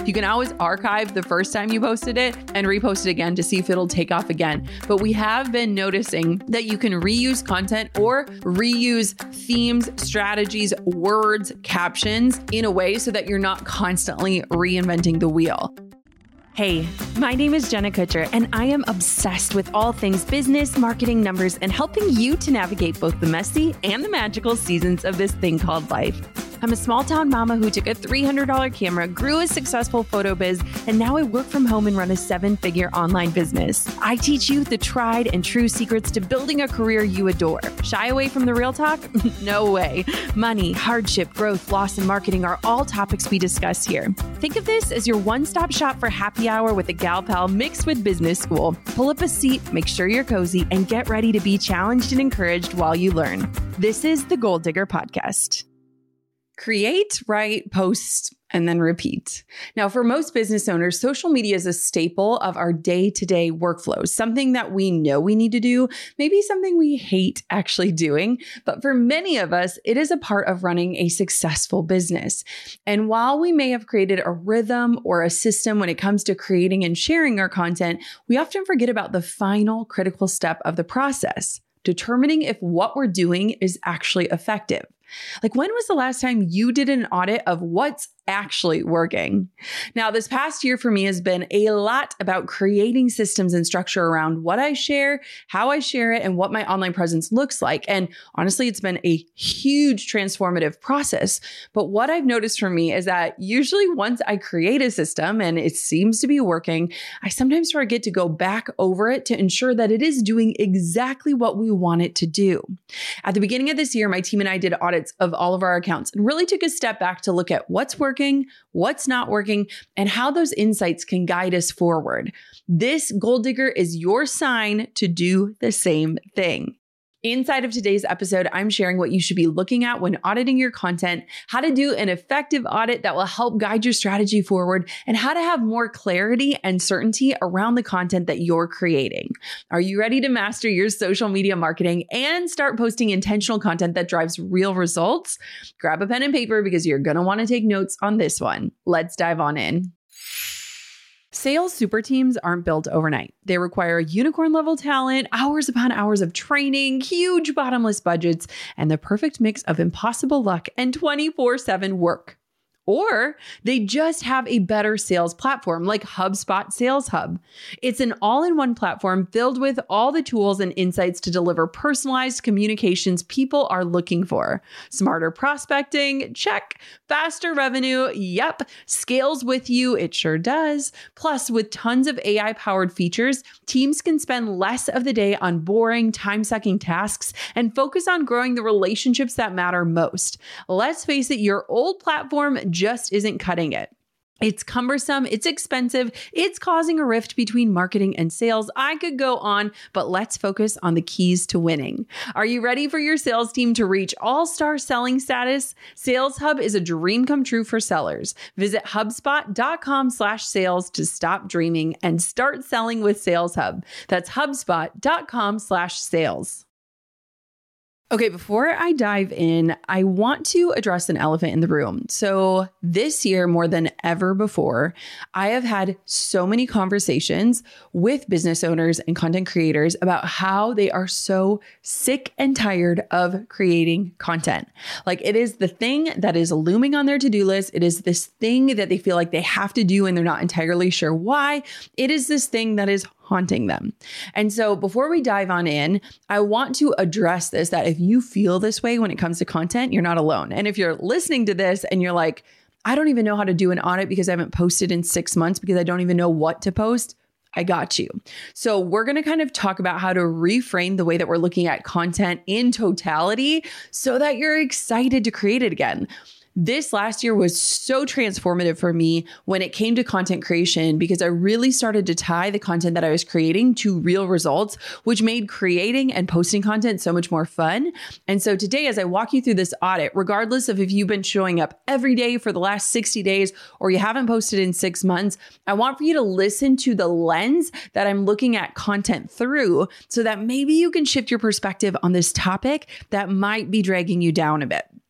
You can always archive the first time you posted it and repost it again to see if it'll take off again. But we have been noticing that you can reuse content or reuse themes, strategies, words, captions in a way so that you're not constantly reinventing the wheel. Hey, my name is Jenna Kutcher, and I am obsessed with all things business, marketing, numbers, and helping you to navigate both the messy and the magical seasons of this thing called life. I'm a small town mama who took a $300 camera, grew a successful photo biz, and now I work from home and run a 7-figure online business. I teach you the tried and true secrets to building a career you adore. Shy away from the real talk? No way. Money, hardship, growth, loss, and marketing are all topics we discuss here. Think of this as your one-stop shop for happy hour with a gal pal mixed with business school. Pull up a seat, make sure you're cozy, and get ready to be challenged and encouraged while you learn. This is the Goal Digger Podcast. Create, write, post, and then repeat. Now, for most business owners, social media is a staple of our day-to-day workflows, something that we know we need to do, maybe something we hate actually doing. But for many of us, it is a part of running a successful business. And while we may have created a rhythm or a system when it comes to creating and sharing our content, we often forget about the final critical step of the process, determining if what we're doing is actually effective. Like, when was the last time you did an audit of what's actually working? Now, this past year for me has been a lot about creating systems and structure around what I share, how I share it, and what my online presence looks like. And honestly, it's been a huge transformative process. But what I've noticed for me is that usually once I create a system and it seems to be working, I sometimes forget to go back over it to ensure that it is doing exactly what we want it to do. At the beginning of this year, my team and I did audits of all of our accounts and really took a step back to look at what's working, what's not working, and how those insights can guide us forward. This Goal Digger is your sign to do the same thing. Inside of today's episode, I'm sharing what you should be looking at when auditing your content, how to do an effective audit that will help guide your strategy forward, and how to have more clarity and certainty around the content that you're creating. Are you ready to master your social media marketing and start posting intentional content that drives real results? Grab a pen and paper because you're going to want to take notes on this one. Let's dive on in. Sales super teams aren't built overnight. They require unicorn level talent, hours upon hours of training, huge bottomless budgets, and the perfect mix of impossible luck and 24/7 work. Or they just have a better sales platform like HubSpot Sales Hub. It's an all-in-one platform filled with all the tools and insights to deliver personalized communications people are looking for. Smarter prospecting, check. Faster revenue, yep. Scales with you, it sure does. Plus, with tons of AI-powered features, teams can spend less of the day on boring, time-sucking tasks and focus on growing the relationships that matter most. Let's face it, your old platform just isn't cutting it. It's cumbersome, it's expensive, it's causing a rift between marketing and sales. I could go on, but let's focus on the keys to winning. Are you ready for your sales team to reach all-star selling status? Sales Hub is a dream come true for sellers. Visit HubSpot.com/sales to stop dreaming and start selling with Sales Hub. That's HubSpot.com/sales. Okay, before I dive in, I want to address an elephant in the room. So this year, more than ever before, I have had so many conversations with business owners and content creators about how they are so sick and tired of creating content. Like, it is the thing that is looming on their to-do list. It is this thing that they feel like they have to do and they're not entirely sure why. It is this thing that is haunting them. And so before we dive on in, I want to address this, that if you feel this way when it comes to content, you're not alone. And if you're listening to this and you're like, I don't even know how to do an audit because I haven't posted in 6 months because I don't even know what to post, I got you. So we're going to kind of talk about how to reframe the way that we're looking at content in totality so that you're excited to create it again. This last year was so transformative for me when it came to content creation because I really started to tie the content that I was creating to real results, which made creating and posting content so much more fun. And so today, as I walk you through this audit, regardless of if you've been showing up every day for the last 60 days or you haven't posted in 6 months, I want for you to listen to the lens that I'm looking at content through so that maybe you can shift your perspective on this topic that might be dragging you down a bit.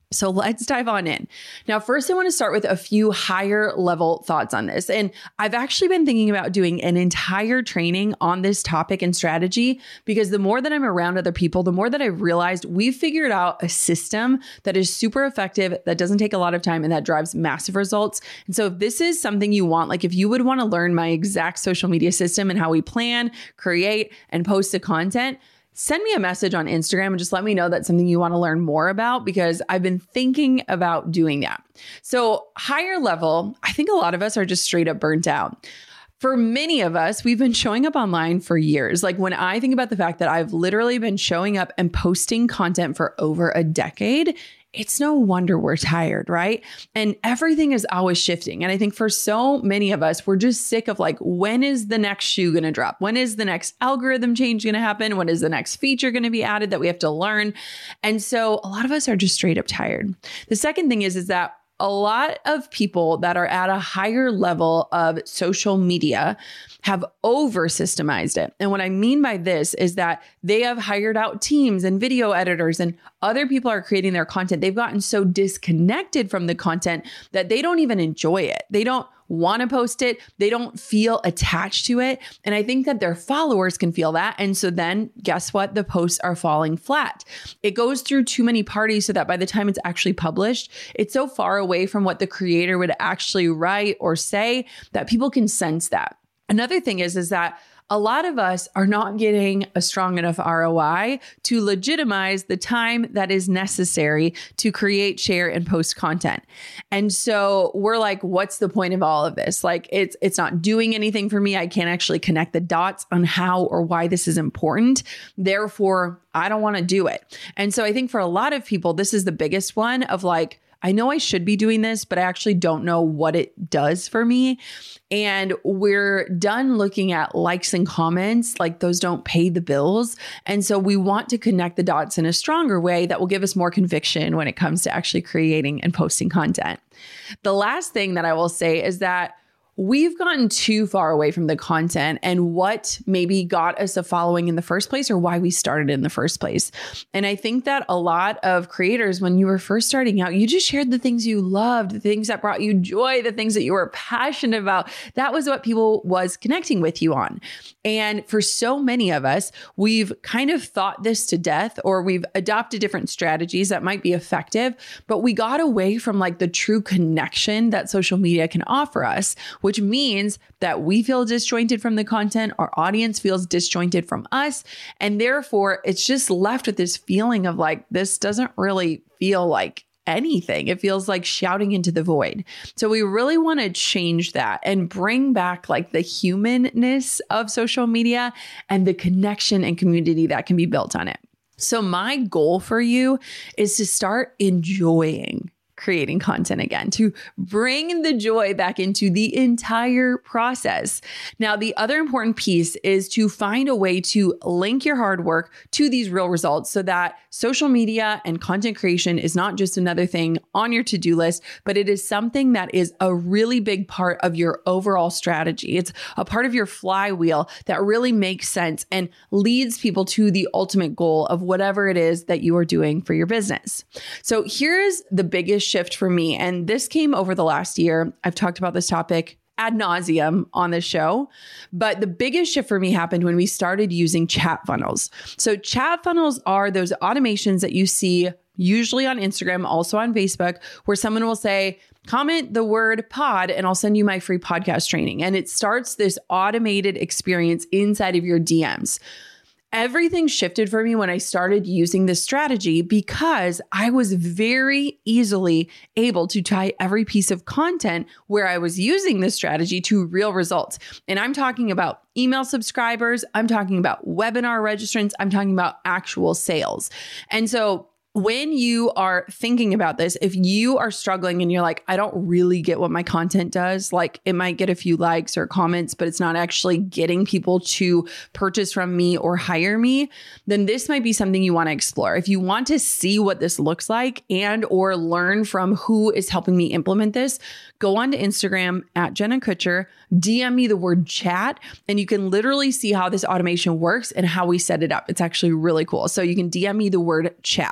So let's dive on in. Now, first, I want to start with a few higher level thoughts on this. And I've actually been thinking about doing an entire training on this topic and strategy, because the more that I'm around other people, the more that I've realized we've figured out a system that is super effective, that doesn't take a lot of time, and that drives massive results. And so if this is something you want, like if you would want to learn my exact social media system and how we plan, create, and post the content, send me a message on Instagram and just let me know that's something you want to learn more about, because I've been thinking about doing that. So higher level, I think a lot of us are just straight up burnt out. For many of us, we've been showing up online for years. Like when I think about the fact that I've literally been showing up and posting content for over a decade, it's no wonder we're tired, right? And everything is always shifting. And I think for so many of us, we're just sick of like, when is the next shoe going to drop? When is the next algorithm change going to happen? When is the next feature going to be added that we have to learn? And so a lot of us are just straight up tired. The second thing is that a lot of people that are at a higher level of social media have over systemized it. And what I mean by this is that they have hired out teams and video editors, and other people are creating their content. They've gotten so disconnected from the content that they don't even enjoy it. They don't want to post it. They don't feel attached to it. And I think that their followers can feel that. And so then guess what? The posts are falling flat. It goes through too many parties so that by the time it's actually published, it's so far away from what the creator would actually write or say that people can sense that. Another thing is that a lot of us are not getting a strong enough ROI to legitimize the time that is necessary to create, share, and post content. And so we're like, what's the point of all of this? Like, it's not doing anything for me. I can't actually connect the dots on how or why this is important. Therefore, I don't want to do it. And so I think for a lot of people, this is the biggest one of like, I know I should be doing this, but I actually don't know what it does for me. And we're done looking at likes and comments, like those don't pay the bills. And so we want to connect the dots in a stronger way that will give us more conviction when it comes to actually creating and posting content. The last thing that I will say is that we've gotten too far away from the content and what maybe got us a following in the first place, or why we started in the first place. And I think that a lot of creators, when you were first starting out, you just shared the things you loved, the things that brought you joy, the things that you were passionate about. That was what people was connecting with you on. And for so many of us, we've kind of thought this to death, or we've adopted different strategies that might be effective, but we got away from like the true connection that social media can offer us, which means that we feel disjointed from the content, our audience feels disjointed from us, and therefore it's just left with this feeling of like, this doesn't really feel like anything. It feels like shouting into the void. So we really want to change that and bring back like the humanness of social media and the connection and community that can be built on it. So my goal for you is to start enjoying creating content again, to bring the joy back into the entire process. Now, the other important piece is to find a way to link your hard work to these real results so that social media and content creation is not just another thing on your to-do list, but it is something that is a really big part of your overall strategy. It's a part of your flywheel that really makes sense and leads people to the ultimate goal of whatever it is that you are doing for your business. So here's the biggest shift for me. And this came over the last year. I've talked about this topic ad nauseum on the show, but the biggest shift for me happened when we started using chat funnels. So chat funnels are those automations that you see usually on Instagram, also on Facebook, where someone will say, comment the word pod and I'll send you my free podcast training. And it starts this automated experience inside of your DMs. Everything shifted for me when I started using this strategy because I was very easily able to tie every piece of content where I was using this strategy to real results. And I'm talking about email subscribers. I'm talking about webinar registrants. I'm talking about actual sales. And so when you are thinking about this, if you are struggling and you're like, I don't really get what my content does, like it might get a few likes or comments, but it's not actually getting people to purchase from me or hire me, then this might be something you want to explore. If you want to see what this looks like and or learn from who is helping me implement this, go on to Instagram at Jenna Kutcher, DM me the word chat, and you can literally see how this automation works and how we set it up. It's actually really cool. So you can DM me the word chat.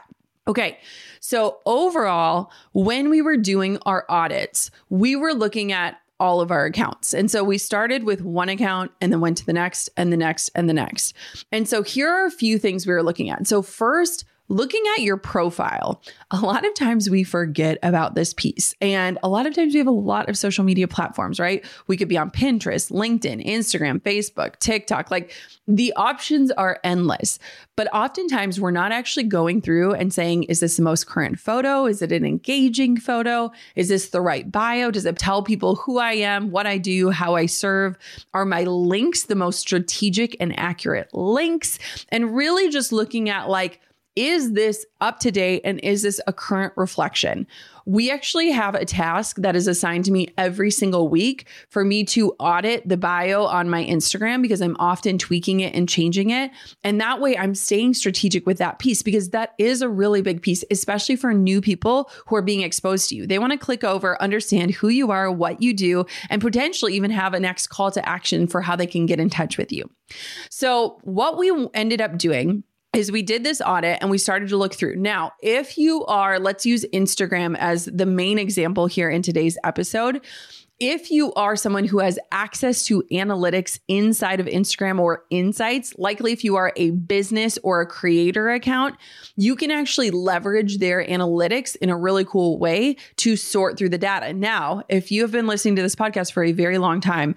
Okay, so overall, when we were doing our audits, we were looking at all of our accounts. And so we started with one account and then went to the next and the next and the next. And so here are a few things we were looking at. So first, looking at your profile. A lot of times we forget about this piece. And a lot of times we have a lot of social media platforms, right? We could be on Pinterest, LinkedIn, Instagram, Facebook, TikTok. Like the options are endless. But oftentimes we're not actually going through and saying, is this the most current photo? Is it an engaging photo? Is this the right bio? Does it tell people who I am, what I do, how I serve? Are my links the most strategic and accurate links? And really just looking at like, is this up to date and is this a current reflection? We actually have a task that is assigned to me every single week for me to audit the bio on my Instagram because I'm often tweaking it and changing it. And that way I'm staying strategic with that piece because that is a really big piece, especially for new people who are being exposed to you. They want to click over, understand who you are, what you do, and potentially even have a next call to action for how they can get in touch with you. So what we ended up doing is we did this audit and we started to look through. Now, if you are, let's use Instagram as the main example here in today's episode. If you are someone who has access to analytics inside of Instagram or insights, likely if you are a business or a creator account, you can actually leverage their analytics in a really cool way to sort through the data. Now, if you have been listening to this podcast for a very long time,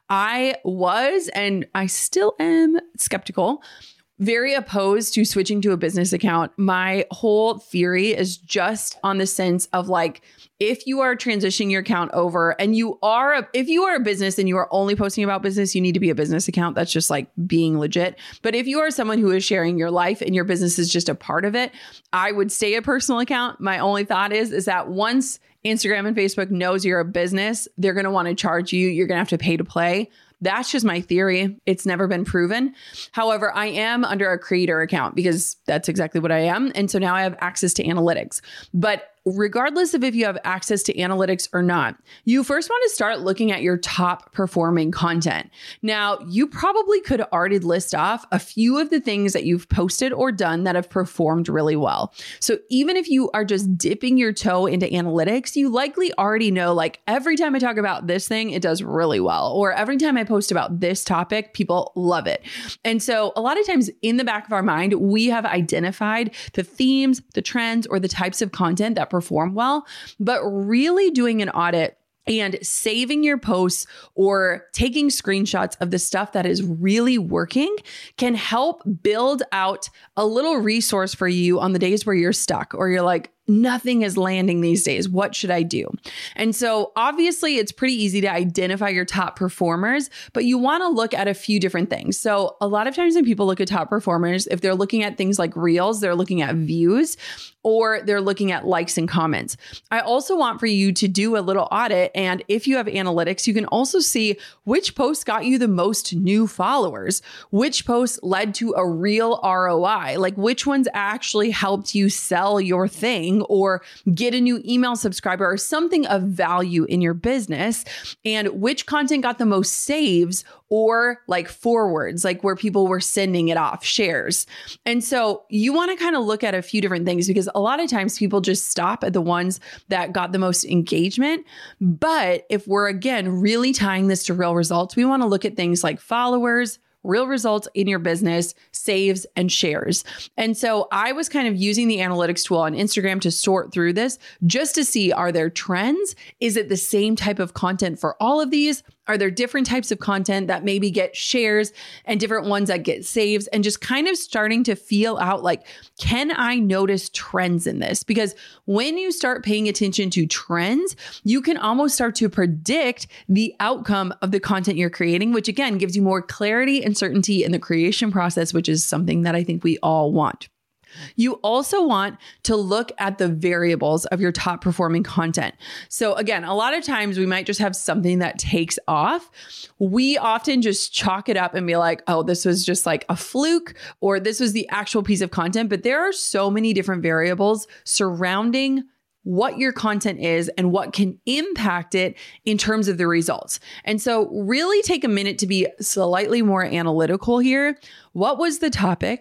I was, and I still am skeptical, very opposed to switching to a business account. My whole theory is just on the sense of like, if you are transitioning your account over and if you are a business and you are only posting about business, you need to be a business account. That's just like being legit. But if you are someone who is sharing your life and your business is just a part of it, I would stay a personal account. My only thought is that once Instagram and Facebook knows you're a business, they're going to want to charge you. You're going to have to pay to play. That's just my theory. It's never been proven. However, I am under a creator account because that's exactly what I am. And so now I have access to analytics. But regardless of if you have access to analytics or not, you first want to start looking at your top performing content. Now, you probably could already list off a few of the things that you've posted or done that have performed really well. So even if you are just dipping your toe into analytics, you likely already know, like, every time I talk about this thing, it does really well. Or every time I post about this topic, people love it. And so a lot of times in the back of our mind, we have identified the themes, the trends, or the types of content that perform well, but really doing an audit and saving your posts or taking screenshots of the stuff that is really working can help build out a little resource for you on the days where you're stuck or you're like, nothing is landing these days. What should I do? And so obviously it's pretty easy to identify your top performers, but you want to look at a few different things. So a lot of times when people look at top performers, if they're looking at things like reels, they're looking at views or they're looking at likes and comments. I also want for you to do a little audit. And if you have analytics, you can also see which posts got you the most new followers, which posts led to a real ROI, like which ones actually helped you sell your thing or get a new email subscriber or something of value in your business, and which content got the most saves or like forwards, like where people were sending it off, shares. And so you want to kind of look at a few different things because a lot of times people just stop at the ones that got the most engagement. But if we're, again, really tying this to real results, we want to look at things like followers, real results in your business, saves, and shares. And so I was kind of using the analytics tool on Instagram to sort through this just to see, are there trends? Is it the same type of content for all of these? Are there different types of content that maybe get shares and different ones that get saves, and just kind of starting to feel out like, can I notice trends in this? Because when you start paying attention to trends, you can almost start to predict the outcome of the content you're creating, which again gives you more clarity and certainty in the creation process, which is something that I think we all want. You also want to look at the variables of your top performing content. So again, a lot of times we might just have something that takes off. We often just chalk it up and be like, oh, this was just like a fluke, or this was the actual piece of content. But there are so many different variables surrounding what your content is and what can impact it in terms of the results. And so really take a minute to be slightly more analytical here. What was the topic?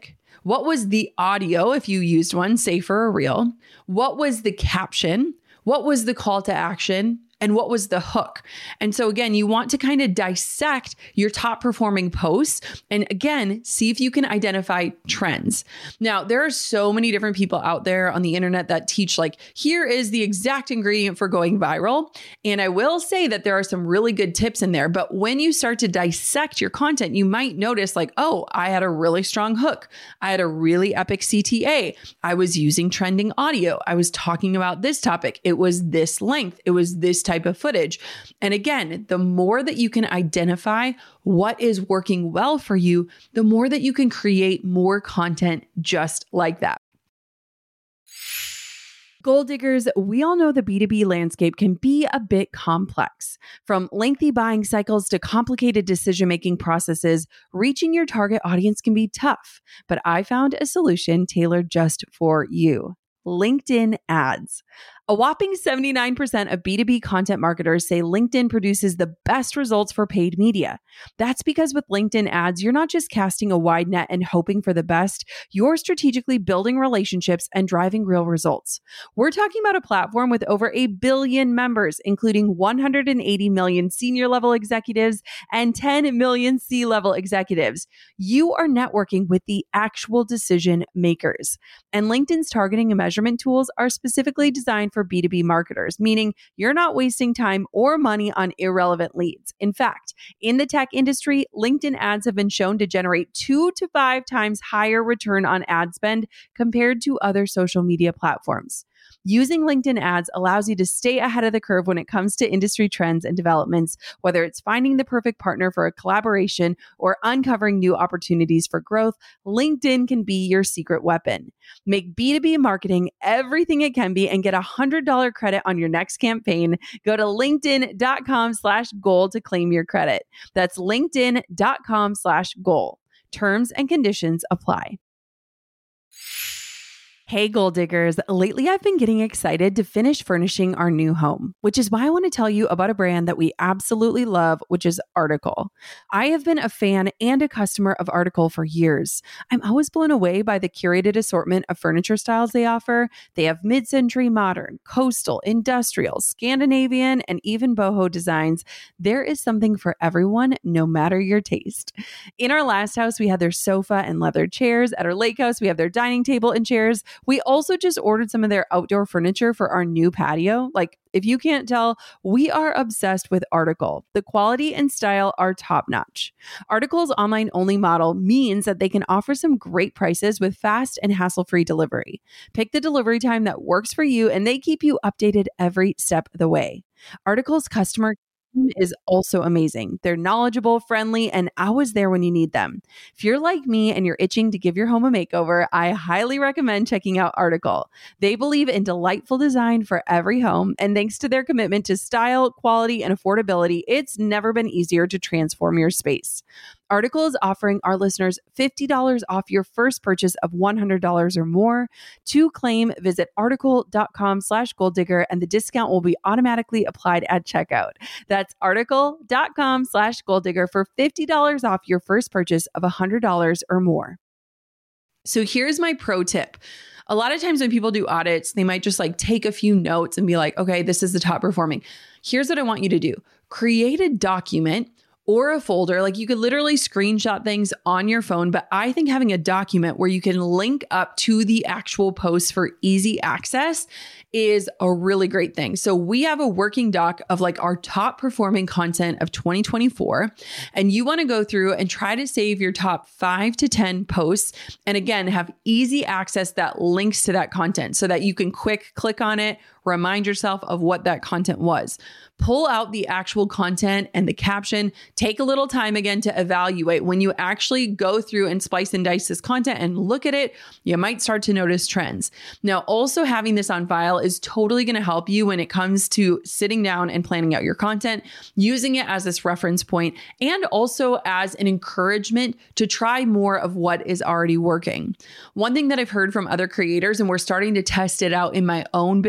What was the audio if you used one, say for a reel? What was the caption? What was the call to action? And what was the hook? And so again, you want to kind of dissect your top performing posts and again, see if you can identify trends. Now, there are so many different people out there on the internet that teach like, here is the exact ingredient for going viral. And I will say that there are some really good tips in there, but when you start to dissect your content, you might notice like, oh, I had a really strong hook. I had a really epic CTA. I was using trending audio. I was talking about this topic. It was this length. It was this type of footage. And again, the more that you can identify what is working well for you, the more that you can create more content just like that. Goal diggers, we all know the B2B landscape can be a bit complex. From lengthy buying cycles to complicated decision-making processes, reaching your target audience can be tough. But I found a solution tailored just for you: LinkedIn ads. A whopping 79% of B2B content marketers say LinkedIn produces the best results for paid media. That's because with LinkedIn ads, you're not just casting a wide net and hoping for the best, you're strategically building relationships and driving real results. We're talking about a platform with over 1 billion members, including 180 million senior level executives and 10 million C-level executives. You are networking with the actual decision makers. And LinkedIn's targeting and measurement tools are specifically designed for B2B marketers, meaning you're not wasting time or money on irrelevant leads. In fact, in the tech industry, LinkedIn ads have been shown to generate 2 to 5 times higher return on ad spend compared to other social media platforms. Using LinkedIn ads allows you to stay ahead of the curve when it comes to industry trends and developments, whether it's finding the perfect partner for a collaboration or uncovering new opportunities for growth. LinkedIn can be your secret weapon. Make B2B marketing everything it can be and get $100 credit on your next campaign. Go to linkedin.com/goal to claim your credit. That's linkedin.com/goal. Terms and conditions apply. Hey, goal diggers. Lately, I've been getting excited to finish furnishing our new home, which is why I want to tell you about a brand that we absolutely love, which is Article. I have been a fan and a customer of Article for years. I'm always blown away by the curated assortment of furniture styles they offer. They have mid-century modern, coastal, industrial, Scandinavian, and even boho designs. There is something for everyone, no matter your taste. In our last house, we had their sofa and leather chairs. At our lake house, we have their dining table and chairs. We also just ordered some of their outdoor furniture for our new patio. Like, if you can't tell, we are obsessed with Article. The quality and style are top notch. Article's online only model means that they can offer some great prices with fast and hassle-free delivery. Pick the delivery time that works for you, and they keep you updated every step of the way. Article's customer is also amazing. They're knowledgeable, friendly, and always there when you need them. If you're like me and you're itching to give your home a makeover, I highly recommend checking out Article. They believe in delightful design for every home, and thanks to their commitment to style, quality, and affordability, it's never been easier to transform your space. Article is offering our listeners $50 off your first purchase of $100 or more. To claim, visit article.com/goaldigger and the discount will be automatically applied at checkout. That's article.com/goaldigger for $50 off your first purchase of $100 or more. So here's my pro tip. A lot of times when people do audits, they might just like take a few notes and be like, okay, this is the top performing. Here's what I want you to do. Create a document or a folder. Like, you could literally screenshot things on your phone, but I think having a document where you can link up to the actual post for easy access is a really great thing. So we have a working doc of like our top performing content of 2024, and you want to go through and try to save your top 5 to 10 posts. And again, have easy access that links to that content so that you can quick click on it, remind yourself of what that content was. Pull out the actual content and the caption. Take a little time again to evaluate. When you actually go through and splice and dice this content and look at it, you might start to notice trends. Now, also having this on file is totally going to help you when it comes to sitting down and planning out your content, using it as this reference point, and also as an encouragement to try more of what is already working. One thing that I've heard from other creators, and we're starting to test it out in my own business and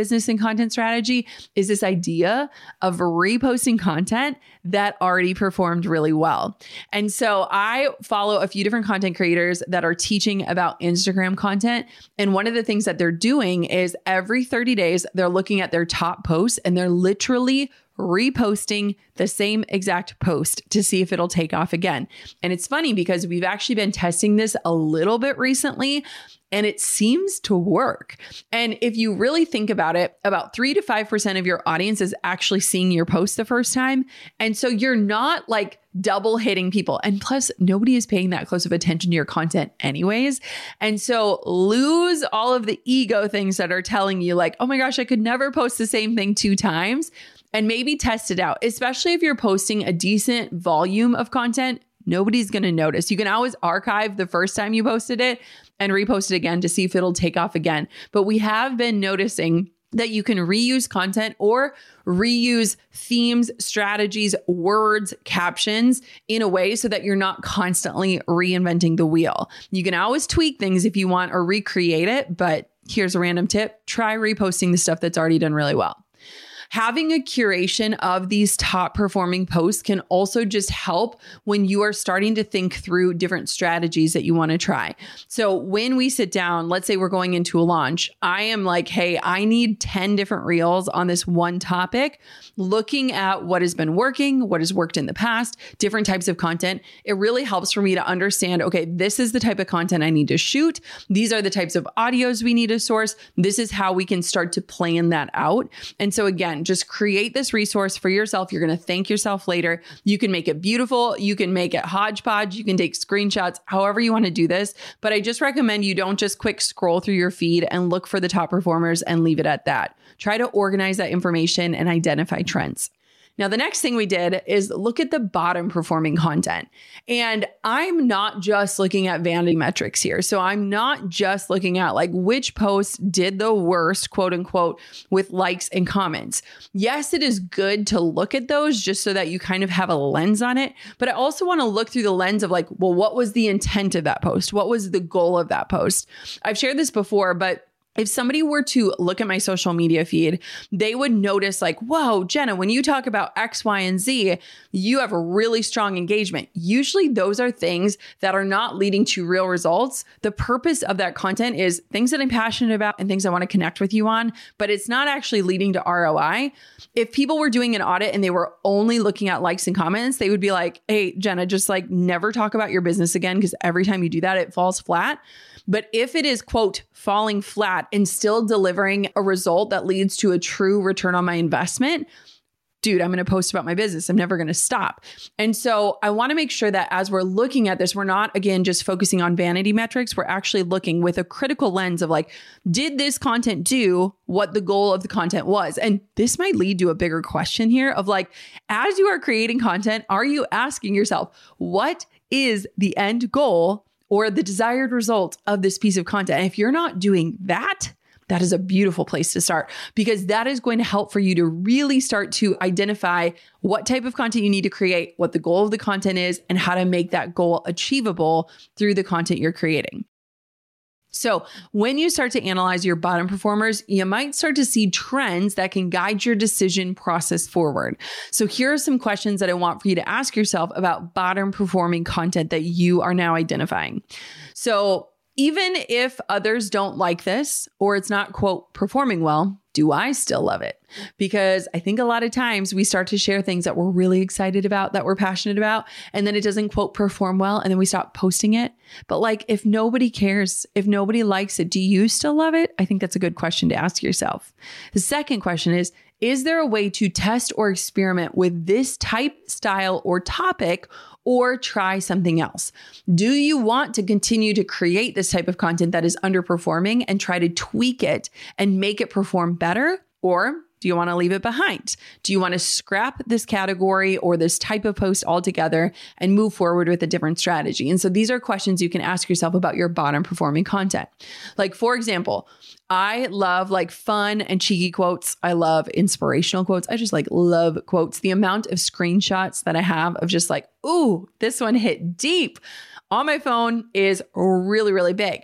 content strategy is this idea of reposting content that already performed really well. And so I follow a few different content creators that are teaching about Instagram content. And one of the things that they're doing is every 30 days, they're looking at their top posts and they're literally reposting the same exact post to see if it'll take off again. And it's funny because we've actually been testing this a little bit recently and it seems to work. And if you really think about it, about 3 to 5% of your audience is actually seeing your post the first time. And so you're not like double hitting people. And plus, nobody is paying that close of attention to your content anyways. And so lose all of the ego things that are telling you like, oh my gosh, I could never post the same thing 2 times. And maybe test it out, especially if you're posting a decent volume of content. Nobody's going to notice. You can always archive the first time you posted it and repost it again to see if it'll take off again. But we have been noticing that you can reuse content or reuse themes, strategies, words, captions in a way so that you're not constantly reinventing the wheel. You can always tweak things if you want or recreate it, but here's a random tip. Try reposting the stuff that's already done really well. Having a curation of these top performing posts can also just help when you are starting to think through different strategies that you want to try. So when we sit down, let's say we're going into a launch, I am like, hey, I need 10 different reels on this one topic, looking at what has been working, what has worked in the past, different types of content. It really helps for me to understand, okay, this is the type of content I need to shoot. These are the types of audios we need to source. This is how we can start to plan that out. And so again, just create this resource for yourself. You're going to thank yourself later. You can make it beautiful. You can make it hodgepodge. You can take screenshots, however you want to do this. But I just recommend you don't just quick scroll through your feed and look for the top performers and leave it at that. Try to organize that information and identify trends. Now, the next thing we did is look at the bottom performing content. And I'm not just looking at vanity metrics here. So I'm not just looking at like which post did the worst, quote unquote, with likes and comments. Yes, it is good to look at those just so that you kind of have a lens on it. But I also want to look through the lens of like, well, what was the intent of that post? What was the goal of that post? I've shared this before, but if somebody were to look at my social media feed, they would notice like, whoa, Jenna, when you talk about X, Y, and Z, you have a really strong engagement. Usually those are things that are not leading to real results. The purpose of that content is things that I'm passionate about and things I want to connect with you on, but it's not actually leading to ROI. If people were doing an audit and they were only looking at likes and comments, they would be like, hey, Jenna, just like never talk about your business again, because every time you do that, it falls flat. But if it is, quote, falling flat and still delivering a result that leads to a true return on my investment, dude, I'm going to post about my business. I'm never going to stop. And so I want to make sure that as we're looking at this, we're not, again, just focusing on vanity metrics. We're actually looking with a critical lens of like, did this content do what the goal of the content was? And this might lead to a bigger question here of like, as you are creating content, are you asking yourself, what is the end goal or the desired result of this piece of content? And if you're not doing that, that is a beautiful place to start, because that is going to help for you to really start to identify what type of content you need to create, what the goal of the content is, and how to make that goal achievable through the content you're creating. So when you start to analyze your bottom performers, you might start to see trends that can guide your decision process forward. So here are some questions that I want for you to ask yourself about bottom performing content that you are now identifying. So even if others don't like this or it's not, quote, performing well, do I still love it? Because I think a lot of times we start to share things that we're really excited about, that we're passionate about, and then it doesn't, quote, perform well, and then we stop posting it. But like, if nobody cares, if nobody likes it, do you still love it? I think that's a good question to ask yourself. The second question is there a way to test or experiment with this type, style, or topic, or try something else? Do you want to continue to create this type of content that is underperforming and try to tweak it and make it perform better? Or do you want to leave it behind? Do you want to scrap this category or this type of post altogether and move forward with a different strategy? And so these are questions you can ask yourself about your bottom performing content. Like, for example, I love like fun and cheeky quotes. I love inspirational quotes. I just like love quotes. The amount of screenshots that I have of just like, ooh, this one hit deep on my phone is really, really big.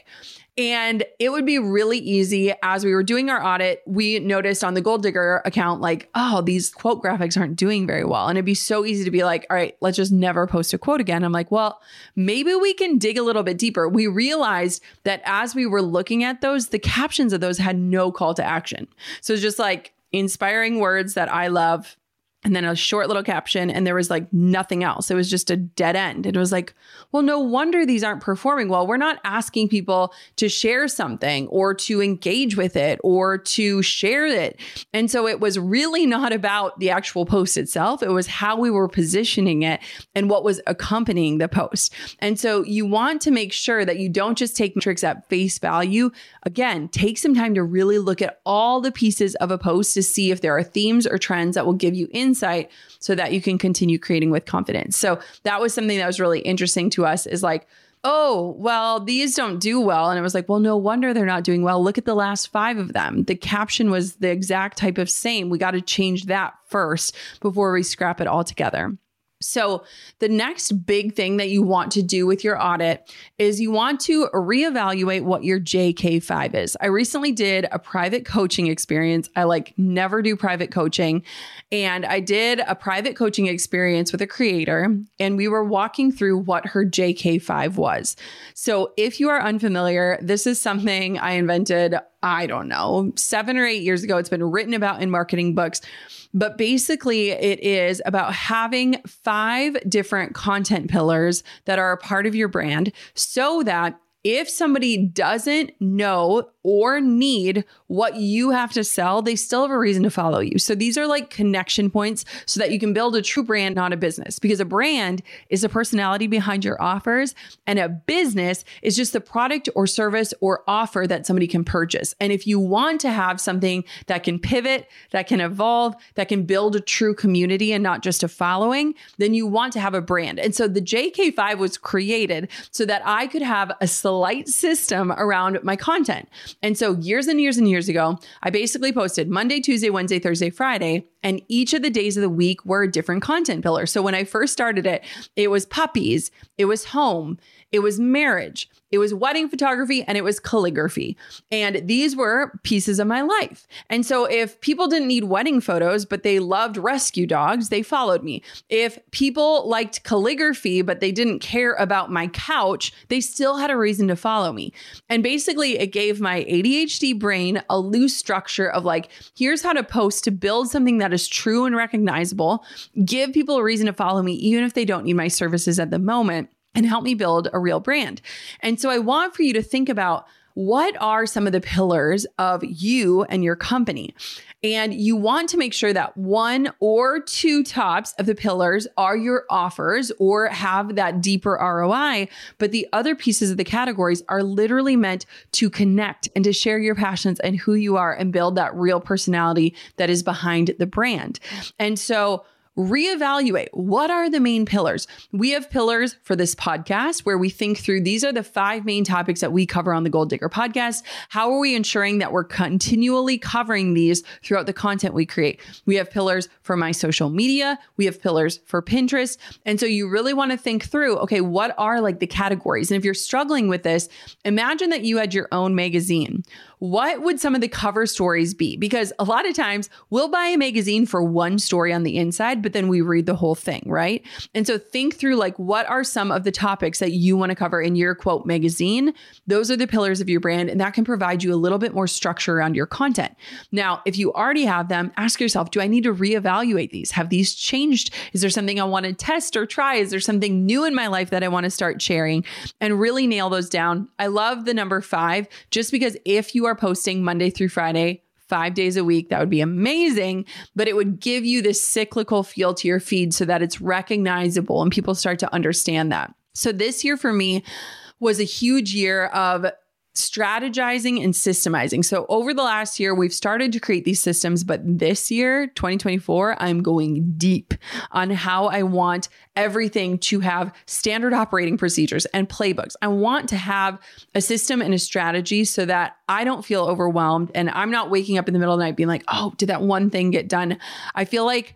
And it would be really easy as we were doing our audit. We noticed on the Goal Digger account, like, oh, these quote graphics aren't doing very well. And it'd be so easy to be like, all right, let's just never post a quote again. I'm like, well, maybe we can dig a little bit deeper. We realized that as we were looking at those, the captions of those had no call to action. So it's just like inspiring words that I love, and then a short little caption, and there was like nothing else. It was just a dead end. It was like, well, no wonder these aren't performing well. We're not asking people to share something or to engage with it or to share it. And so it was really not about the actual post itself. It was how we were positioning it and what was accompanying the post. And so you want to make sure that you don't just take metrics at face value. Again, take some time to really look at all the pieces of a post to see if there are themes or trends that will give you insight so that you can continue creating with confidence. So that was something that was really interesting to us, is like, oh, well, these don't do well. And it was like, well, no wonder they're not doing well. Look at the last 5 of them. The caption was the exact type of same. We got to change that first before we scrap it all together. So the next big thing that you want to do with your audit is you want to reevaluate what your JK5 is. I recently did a private coaching experience. I never do private coaching. And I did a private coaching experience with a creator, and we were walking through what her JK5 was. So if you are unfamiliar, this is something I invented, I don't know, 7 or 8 years ago. It's been written about in marketing books. But basically, it is about having 5 different content pillars that are a part of your brand, so that if somebody doesn't know or need what you have to sell, they still have a reason to follow you. So these are like connection points so that you can build a true brand, not a business, because a brand is the personality behind your offers, and a business is just the product or service or offer that somebody can purchase. And if you want to have something that can pivot, that can evolve, that can build a true community and not just a following, then you want to have a brand. And so the JK5 was created so that I could have a slight system around my content. And so years and years and years ago, I basically posted Monday, Tuesday, Wednesday, Thursday, Friday, and each of the days of the week were a different content pillar. So when I first started it, it was puppies, it was home, it was marriage, it was wedding photography, and it was calligraphy. And these were pieces of my life. And so if people didn't need wedding photos, but they loved rescue dogs, they followed me. If people liked calligraphy, but they didn't care about my couch, they still had a reason to follow me. And basically it gave my ADHD brain a loose structure of like, here's how to post to build something that is true and recognizable, give people a reason to follow me, even if they don't need my services at the moment, and help me build a real brand. And so I want for you to think about, what are some of the pillars of you and your company? And you want to make sure that 1 or 2 tops of the pillars are your offers or have that deeper ROI. But the other pieces of the categories are literally meant to connect and to share your passions and who you are and build that real personality that is behind the brand. And so reevaluate, what are the main pillars? We have pillars for this podcast where we think through, these are the 5 main topics that we cover on the Goal Digger podcast. How are we ensuring that we're continually covering these throughout the content we create? We have pillars for my social media. We have pillars for Pinterest. And so you really want to think through, okay, what are like the categories? And if you're struggling with this, imagine that you had your own magazine. What would some of the cover stories be? Because a lot of times we'll buy a magazine for one story on the inside, but then we read the whole thing, right? And so think through, like, what are some of the topics that you want to cover in your quote magazine? Those are the pillars of your brand, and that can provide you a little bit more structure around your content. Now, if you already have them, ask yourself, do I need to reevaluate these? Have these changed? Is there something I want to test or try? Is there something new in my life that I want to start sharing? And really nail those down. I love the number 5, just because if you are posting Monday through Friday, 5 days a week, that would be amazing, but it would give you this cyclical feel to your feed so that it's recognizable and people start to understand that. So this year for me was a huge year of strategizing and systemizing. So over the last year, we've started to create these systems, but this year, 2024, I'm going deep on how I want everything to have standard operating procedures and playbooks. I want to have a system and a strategy so that I don't feel overwhelmed and I'm not waking up in the middle of the night being like, oh, did that one thing get done? I feel like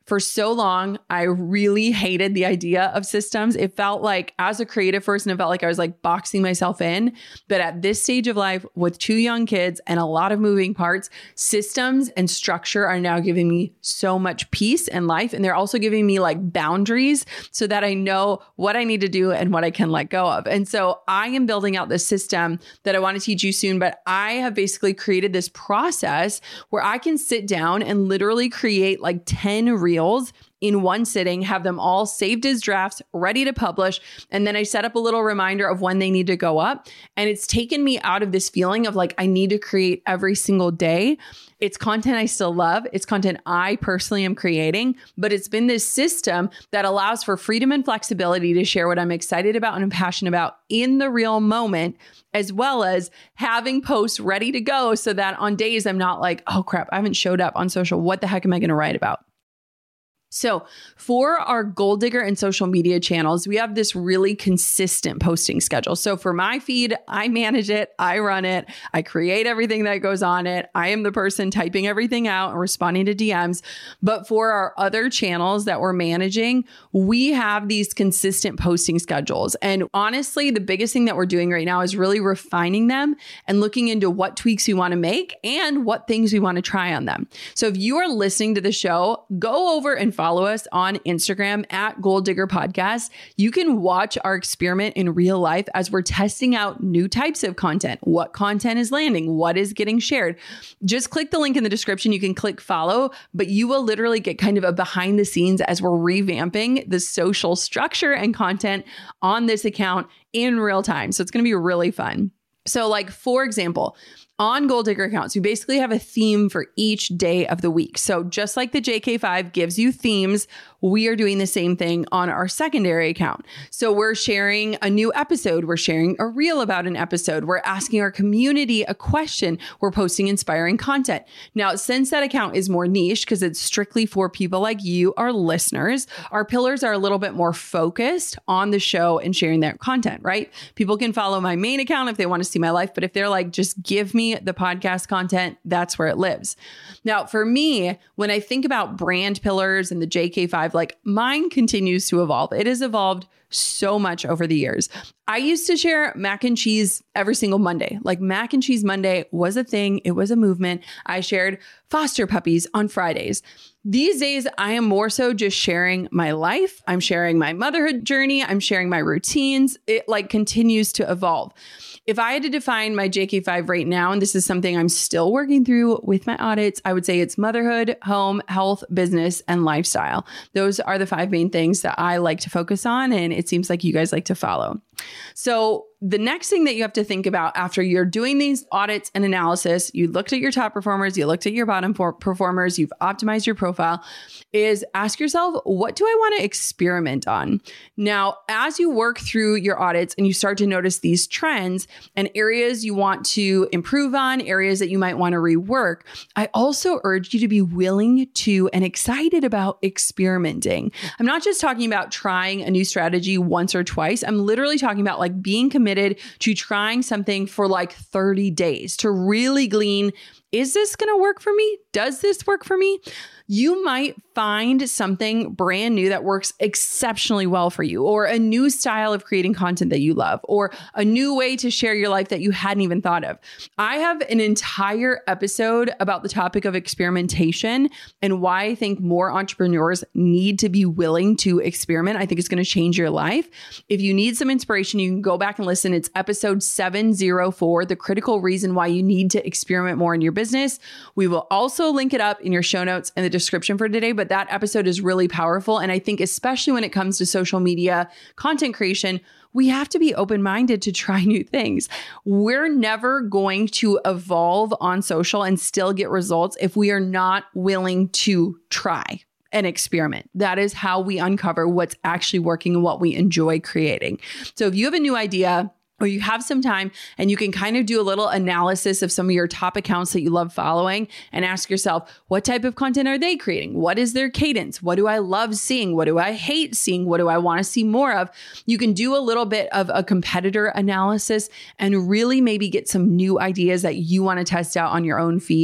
For so long, I really hated the idea of systems. It felt like, as a creative person, it felt like I was like boxing myself in. But at this stage of life with 2 young kids and a lot of moving parts, systems and structure are now giving me so much peace in life. And they're also giving me like boundaries so that I know what I need to do and what I can let go of. And so I am building out this system that I want to teach you soon, but I have basically created this process where I can sit down and literally create like 10 reels in one sitting, have them all saved as drafts, ready to publish. And then I set up a little reminder of when they need to go up. And it's taken me out of this feeling of like, I need to create every single day. It's content I still love. It's content I personally am creating, but it's been this system that allows for freedom and flexibility to share what I'm excited about and I'm passionate about in the real moment, as well as having posts ready to go so that on days I'm not like, oh crap, I haven't showed up on social. What the heck am I going to write about? So for our Goal Digger and social media channels, we have this really consistent posting schedule. So for my feed, I manage it, I run it, I create everything that goes on it. I am the person typing everything out and responding to DMs. But for our other channels that we're managing, we have these consistent posting schedules. And honestly, the biggest thing that we're doing right now is really refining them and looking into what tweaks we want to make and what things we want to try on them. So if you are listening to the show, go over and follow us on Instagram at Goal Digger Podcast. You can watch our experiment in real life as we're testing out new types of content. What content is landing? What is getting shared? Just click the link in the description. You can click follow, but you will literally get kind of a behind the scenes as we're revamping the social structure and content on this account in real time. So it's going to be really fun. So like, for example, on Goal Digger accounts, we basically have a theme for each day of the week. So just like the JK5 gives you themes, we are doing the same thing on our secondary account. So we're sharing a new episode. We're sharing a reel about an episode. We're asking our community a question. We're posting inspiring content. Now, since that account is more niche because it's strictly for people like you, our listeners, our pillars are a little bit more focused on the show and sharing their content, right? People can follow my main account if they want to see my life, but if they're like, just give me the podcast content, that's where it lives. Now, for me, when I think about brand pillars and the JK5, like mine continues to evolve. It has evolved so much over the years. I used to share mac and cheese every single Monday. Like Mac and Cheese Monday was a thing. It was a movement. I shared foster puppies on Fridays. These days, I am more so just sharing my life. I'm sharing my motherhood journey. I'm sharing my routines. It like continues to evolve. If I had to define my JK5 right now, and this is something I'm still working through with my audits, I would say it's motherhood, home, health, business, and lifestyle. Those are the 5 main things that I like to focus on, and it seems like you guys like to follow. So the next thing that you have to think about after you're doing these audits and analysis, you looked at your top performers, you looked at your bottom performers, you've optimized your profile, is ask yourself, what do I want to experiment on? Now, as you work through your audits and you start to notice these trends and areas you want to improve on, areas that you might want to rework, I also urge you to be willing to and excited about experimenting. I'm not just talking about trying a new strategy once or twice. I'm literally talking about like being committed to trying something for like 30 days to really glean, is this going to work for me? Does this work for me? You might find something brand new that works exceptionally well for you, or a new style of creating content that you love, or a new way to share your life that you hadn't even thought of. I have an entire episode about the topic of experimentation and why I think more entrepreneurs need to be willing to experiment. I think it's going to change your life. If you need some inspiration, you can go back and listen. It's episode 704, the critical reason why you need to experiment more in your business. We will also link it up in your show notes in the description for today, but that episode is really powerful. And I think especially when it comes to social media content creation, we have to be open-minded to try new things. We're never going to evolve on social and still get results if we are not willing to try and experiment. That is how we uncover what's actually working and what we enjoy creating. So if you have a new idea, or you have some time and you can kind of do a little analysis of some of your top accounts that you love following and ask yourself, what type of content are they creating? What is their cadence? What do I love seeing? What do I hate seeing? What do I want to see more of? You can do a little bit of a competitor analysis and really maybe get some new ideas that you want to test out on your own feed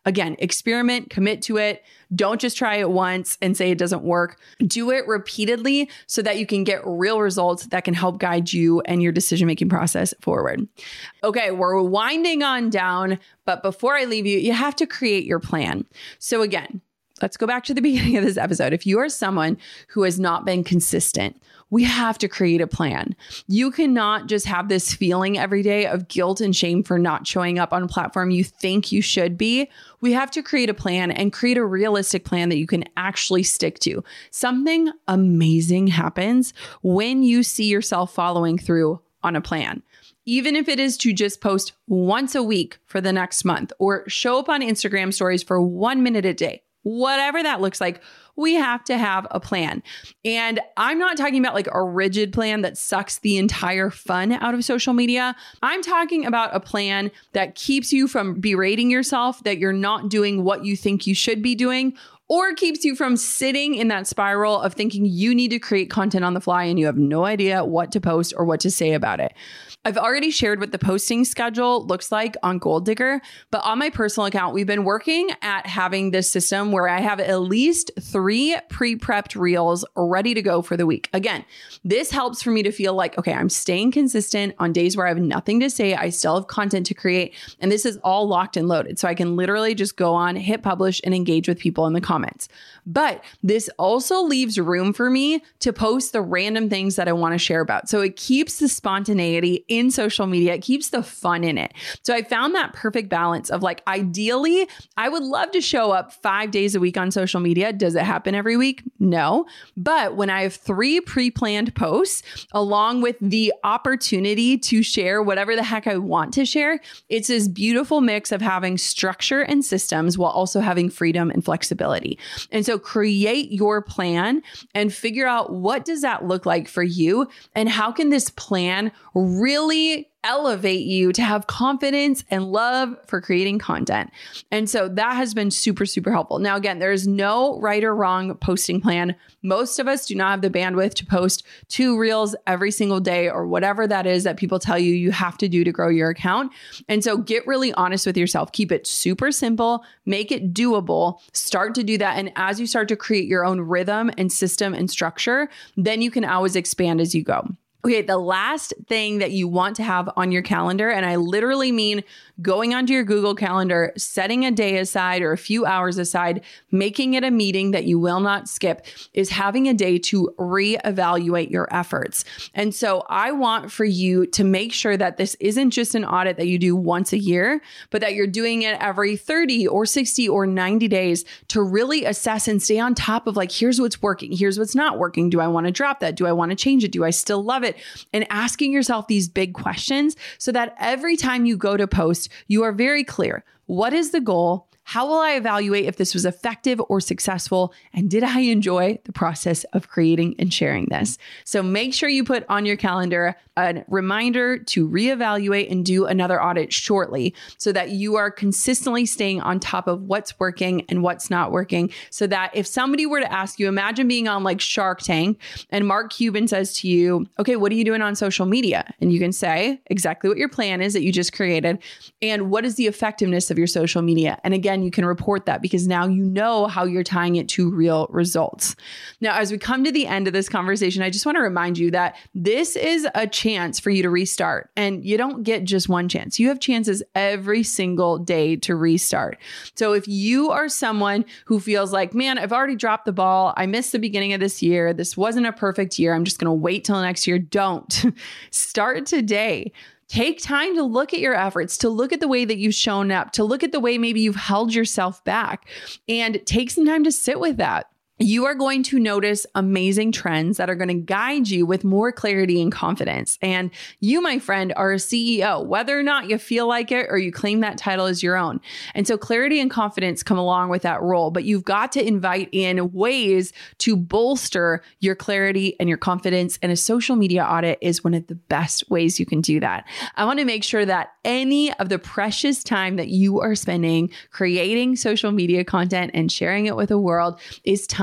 Again, experiment, commit to it. Don't just try it once and say it doesn't work. Do it repeatedly so that you can get real results that can help guide you and your decision-making process forward. Okay, we're winding on down, but before I leave you, you have to create your plan. So again, let's go back to the beginning of this episode. If you are someone who has not been consistent, we have to create a plan. You cannot just have this feeling every day of guilt and shame for not showing up on a platform you think you should be. We have to create a plan and create a realistic plan that you can actually stick to. Something amazing happens when you see yourself following through on a plan. Even if it is to just post once a week for the next month or show up on Instagram stories for 1 minute a day, whatever that looks like, we have to have a plan. And I'm not talking about like a rigid plan that sucks the entire fun out of social media. I'm talking about a plan that keeps you from berating yourself that you're not doing what you think you should be doing, or keeps you from sitting in that spiral of thinking you need to create content on the fly and you have no idea what to post or what to say about it. I've already shared what the posting schedule looks like on Goal Digger, but on my personal account, we've been working at having this system where I have at least 3 pre-prepped reels ready to go for the week. Again, this helps for me to feel like, okay, I'm staying consistent on days where I have nothing to say. I still have content to create, and this is all locked and loaded. So I can literally just go on, hit publish, and engage with people in the comments. But this also leaves room for me to post the random things that I want to share about. So it keeps the spontaneity in social media. It keeps the fun in it. So I found that perfect balance of like, ideally, I would love to show up 5 days a week on social media. Does it happen every week? No. But when I have 3 pre-planned posts, along with the opportunity to share whatever the heck I want to share, it's this beautiful mix of having structure and systems while also having freedom and flexibility. And so create your plan and figure out what does that look like for you and how can this plan really elevate you to have confidence and love for creating content. And so that has been super, super helpful. Now, again, there is no right or wrong posting plan. Most of us do not have the bandwidth to post 2 reels every single day or whatever that is that people tell you you have to do to grow your account. And so get really honest with yourself. Keep it super simple, make it doable, start to do that. And as you start to create your own rhythm and system and structure, then you can always expand as you go. Okay, the last thing that you want to have on your calendar, and I literally mean going onto your Google Calendar, setting a day aside or a few hours aside, making it a meeting that you will not skip, is having a day to reevaluate your efforts. And so I want for you to make sure that this isn't just an audit that you do once a year, but that you're doing it every 30 or 60 or 90 days to really assess and stay on top of like, here's what's working, here's what's not working. Do I want to drop that? Do I want to change it? Do I still love it? And asking yourself these big questions so that every time you go to post, you are very clear. What is the goal? How will I evaluate if this was effective or successful? And did I enjoy the process of creating and sharing this? So make sure you put on your calendar a reminder to reevaluate and do another audit shortly so that you are consistently staying on top of what's working and what's not working. So that if somebody were to ask you, imagine being on like Shark Tank and Mark Cuban says to you, okay, what are you doing on social media? And you can say exactly what your plan is that you just created and what is the effectiveness of your social media. And again, you can report that because now you know how you're tying it to real results. Now, as we come to the end of this conversation, I just want to remind you that this is a chance for you to restart, and you don't get just one chance. You have chances every single day to restart. So if you are someone who feels like, man, I've already dropped the ball, I missed the beginning of this year, this wasn't a perfect year, I'm just going to wait till next year. Don't. Start today. Take time to look at your efforts, to look at the way that you've shown up, to look at the way maybe you've held yourself back, and take some time to sit with that. You are going to notice amazing trends that are going to guide you with more clarity and confidence. And you, my friend, are a CEO, whether or not you feel like it or you claim that title as your own. And so clarity and confidence come along with that role, but you've got to invite in ways to bolster your clarity and your confidence. And a social media audit is one of the best ways you can do that. I want to make sure that any of the precious time that you are spending creating social media content and sharing it with the world is time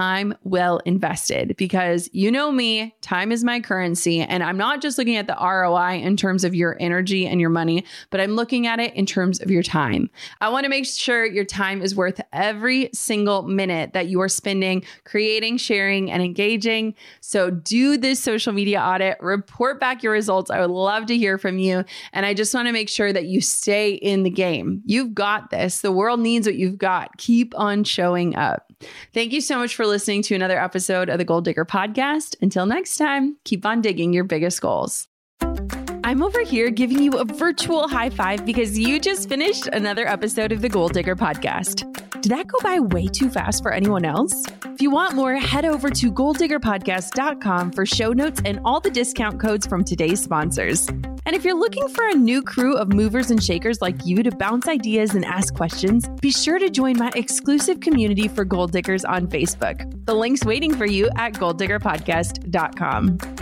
time well invested, because you know me, time is my currency. And I'm not just looking at the ROI in terms of your energy and your money, but I'm looking at it in terms of your time. I want to make sure your time is worth every single minute that you are spending creating, sharing, and engaging. So do this social media audit, report back your results. I would love to hear from you. And I just want to make sure that you stay in the game. You've got this. The world needs what you've got. Keep on showing up. Thank you so much for listening to another episode of the Goal Digger Podcast. Until next time, keep on digging your biggest goals. I'm over here giving you a virtual high five because you just finished another episode of the Goal Digger Podcast. Did that go by way too fast for anyone else? If you want more, head over to goaldiggerpodcast.com for show notes and all the discount codes from today's sponsors. And if you're looking for a new crew of movers and shakers like you to bounce ideas and ask questions, be sure to join my exclusive community for Goal Diggers on Facebook. The link's waiting for you at goaldiggerpodcast.com.